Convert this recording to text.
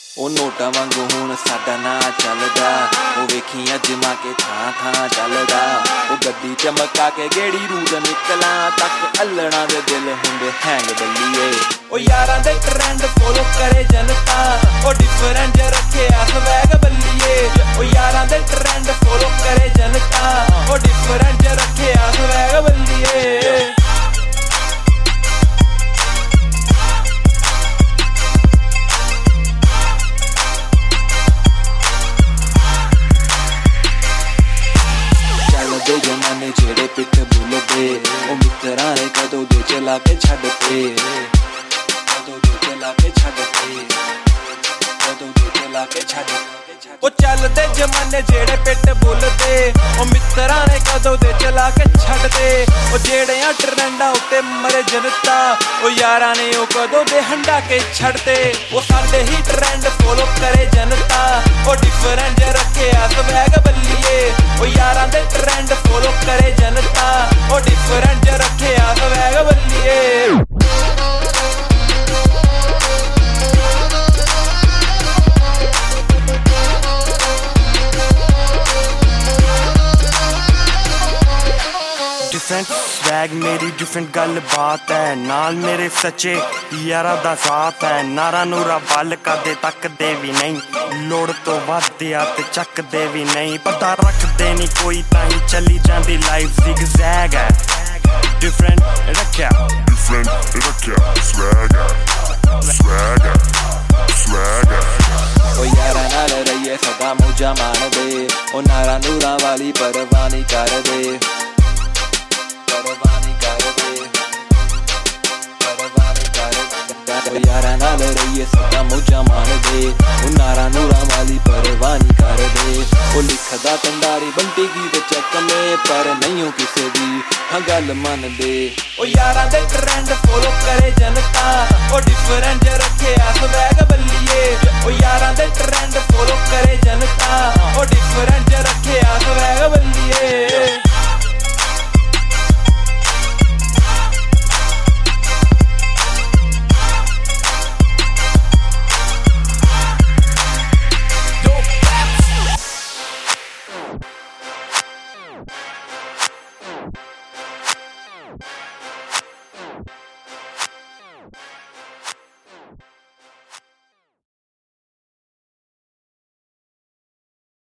ਉਹ ਨੋਟਾਂ ਵਾਂਗੂ ਹੁਣ ਸਾਡਾ ਨਾਂ ਚੱਲਦਾ, ਉਹ ਵੇਖੀ ਅਜਮਾ ਕੇ ਥਾਂ ਥਾਂ ਚੱਲਦਾ। ਉਹ ਗੱਡੀ ਚਮਕਾ ਕੇ ਗੇੜੀ ਰੂਟ ਨਿਕਲਾਂ ਤੱਕ ਅਲੜਾਂ ਦੇ ਦਿਲ ਹੁੰਦੇ ਹੈਂਗ ਬੱਲੀਏ। ਉਹ ਯਾਰਾਂ ਦੇ ਟਰੈਂਡ ਫੋਲੋ ਕਰੇ ਜਨਤਾ, ਉਹ ਡਿਫਰੈਂਟ ਜਿਹਾ ਰੱਖਿਆ ਸਵੈਗ ਬੱਲੀਏ। ਉਹ ਯਾਰਾਂ ਦੇ ਟਰੈਂਡ ਫੋਲੋ ਕਰੇ ਜਨਤਾ, ਉਹ ਡਿਫਰੈਂਟ ਜਿਹਾ ਰੱਖਿਆ ਸਵੈਗ ਬੱਲੀਏ। ਜਮਾਨੇ ਜਿਹੜੇ ਪਿੱਟ ਬੁੱਲਦੇ, ਉਹ ਮਿੱਤਰਾਂ ਨੇ ਕਦੋਂ ਦੇ ਚਲਾ ਕੇ ਛੱਡਤੇ, ਕਦੋਂ ਦੇ ਚਲਾ ਕੇ ਛੱਡਤੇ, ਕਦੋਂ ਦੇ ਚਲਾ ਕੇ ਛੱਡਤੇ। ਉਹ ਚੱਲਦੇ ਜਮਾਨੇ ਜਿਹੜੇ ਪਿੱਟ ਬੁੱਲਦੇ, ਉਹ ਮਿੱਤਰਾਂ ਨੇ ਕਦੋਂ ਦੇ ਚਲਾ ਕੇ ਛੱਡਦੇ। ਉਹ ਜਿਹੜਿਆਂ ਟਰੈਂਡਾਂ ਉੱਤੇ ਮਰੇ ਜਨਤਾ, ਉਹ ਯਾਰਾਂ ਨੇ ਉਹ ਕਦੋਂ ਦੇ ਹੰਡਾ ਕੇ ਛੱਡਤੇ। ਉਹ ਸਾਡੇ ਹੀ ਟਰੈਂਡ ਫੋਲੋ ਕਰੇ ਜਨਤਾ, ਉਹ ਡਿਫਰੈਂਟ ਜਿਹਾ ਰੱਖਿਆ ਸਵੈਗ ਬੱਲੀਏ। ਉਹ ਯਾਰਾਂ ਦੇ ਟਰੈਂਡ ਫੋਲੋ ਕਰੇ ਜਨਤਾ, ਉਹ ਡਿਫਰੈਂਟ ਜਿਹਾ ਰੱਖਿਆ ਸਵੈਗ ਬੱਲੀਏ। डिफरेंट स्वैग मेरी डिफरेंट गल बात है, नाल मेरे सच्चे यारा दा साथ है। नारा नूरा बल कदे तकदे भी नहीं, लोड़ तो वधया ते चकदे भी नहीं। पता रखदे नहीं कोई ताहीं चली जांदी लाइफ ज़िगज़ैग है। डिफरेंट रखया स्वैग है, स्वैग है, स्वैग है। ओ यारा नाल रहिए सदा मौजा मान दे, ओ नारा नूरा वाली परवाह नहीं कर दे, परवाह नहीं कर दे, परवाह नहीं कर दे। ओ यारा नाल रहिए सदा मौजा मान दे, ओ नारा नूरा वाली परवाह नहीं कर दे। ओ लिखदा तंदारी बंटी गीत चक में, पर नहीं हो किसे दी हाँ गल मन दे। ओ यारा दे ट्रेंड